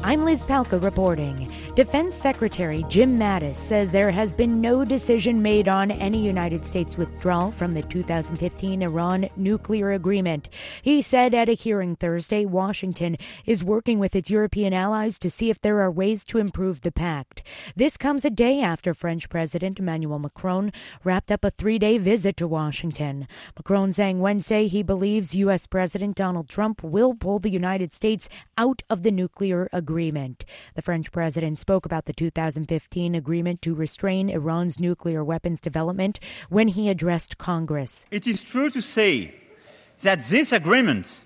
I'm Liz Palka reporting. Defense Secretary Jim Mattis says there has been no decision made on any United States withdrawal from the 2015 Iran nuclear agreement. He said at a hearing Thursday, Washington is working with its European allies to see if there are ways to improve the pact. This comes a day after French President Emmanuel Macron wrapped up a 3-day visit to Washington. Macron saying Wednesday he believes U.S. President Donald Trump will pull the United States out of the nuclear agreement. The French president spoke about the 2015 agreement to restrain Iran's nuclear weapons development when he addressed Congress. It is true to say that this agreement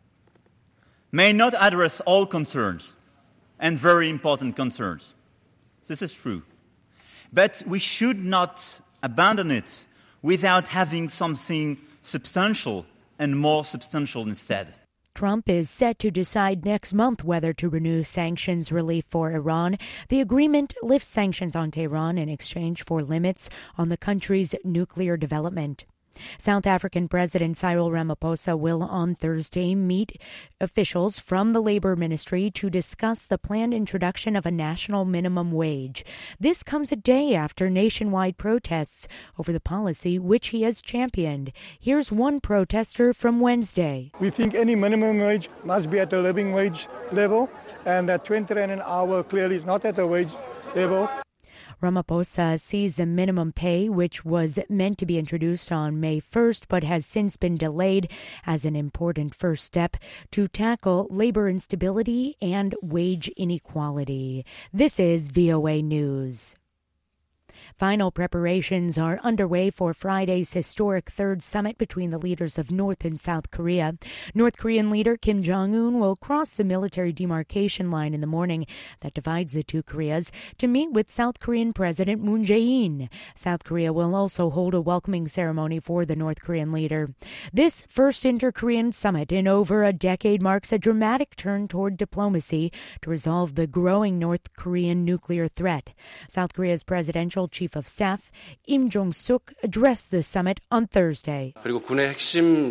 may not address all concerns and very important concerns. This is true. But we should not abandon it without having something substantial and more substantial instead. Trump is set to decide next month whether to renew sanctions relief for Iran. The agreement lifts sanctions on Tehran in exchange for limits on the country's nuclear development. South African President Cyril Ramaphosa will on Thursday meet officials from the Labor Ministry to discuss the planned introduction of a national minimum wage. This comes a day after nationwide protests over the policy which he has championed. Here's one protester from Wednesday. We think any minimum wage must be at the living wage level, and that 20 rand an hour clearly is not at the wage level. Ramaphosa sees the minimum pay, which was meant to be introduced on May 1st but has since been delayed, as an important first step to tackle labor instability and wage inequality. This is VOA News. Final preparations are underway for Friday's historic third summit between the leaders of North and South Korea. North Korean leader Kim Jong-un will cross the military demarcation line in the morning that divides the two Koreas to meet with South Korean President Moon Jae-in. South Korea will also hold a welcoming ceremony for the North Korean leader. This first inter-Korean summit in over a decade marks a dramatic turn toward diplomacy to resolve the growing North Korean nuclear threat. South Korea's presidential Chief of Staff Im Jong-suk addressed the summit on Thursday. This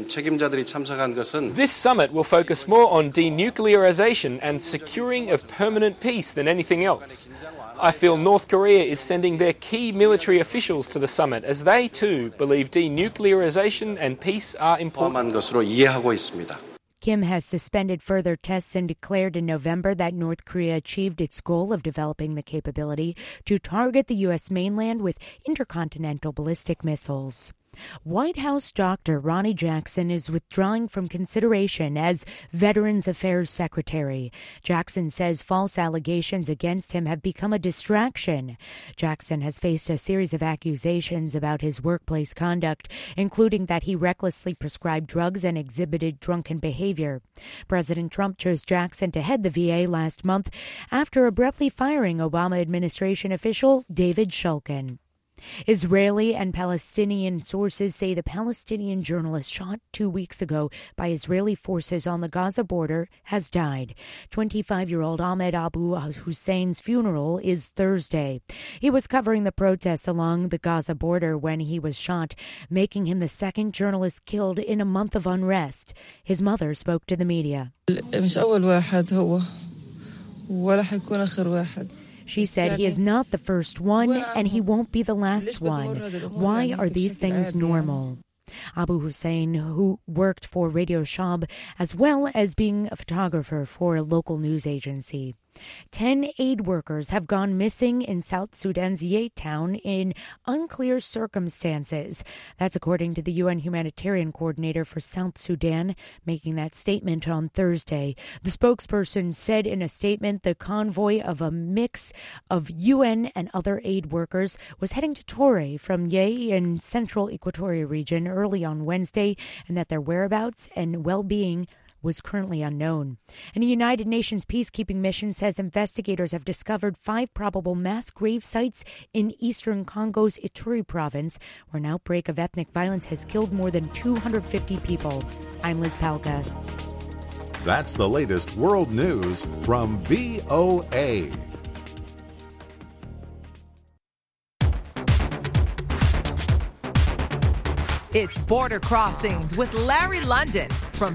summit will focus more on denuclearization and securing of permanent peace than anything else. I feel North Korea is sending their key military officials to the summit as they too believe denuclearization and peace are important. Kim has suspended further tests and declared in November that North Korea achieved its goal of developing the capability to target the U.S. mainland with intercontinental ballistic missiles. White House Dr. Ronny Jackson is withdrawing from consideration as Veterans Affairs Secretary. Jackson says false allegations against him have become a distraction. Jackson has faced a series of accusations about his workplace conduct, including that he recklessly prescribed drugs and exhibited drunken behavior. President Trump chose Jackson to head the VA last month after abruptly firing Obama administration official David Shulkin. Israeli and Palestinian sources say the Palestinian journalist shot 2 weeks ago by Israeli forces on the Gaza border has died. 25-year-old Ahmed Abu Hussein's funeral is Thursday. He was covering the protests along the Gaza border when he was shot, making him the second journalist killed in a month of unrest. His mother spoke to the media. She said he is not the first one and he won't be the last one. Why are these things normal? Abu Hussein, who worked for Radio Shab as well as being a photographer for a local news agency. 10 aid workers have gone missing in South Sudan's Ye town in unclear circumstances. That's according to the UN humanitarian coordinator for South Sudan, making that statement on Thursday. The spokesperson said in a statement the convoy of a mix of UN and other aid workers was heading to Torre from Ye in central Equatoria region early on Wednesday, and that their whereabouts and well-being was currently unknown. And a United Nations peacekeeping mission says investigators have discovered 5 probable mass grave sites in eastern Congo's Ituri province, where an outbreak of ethnic violence has killed more than 250 people. I'm Liz Palka. That's the latest world news from VOA. It's Border Crossings with Larry London from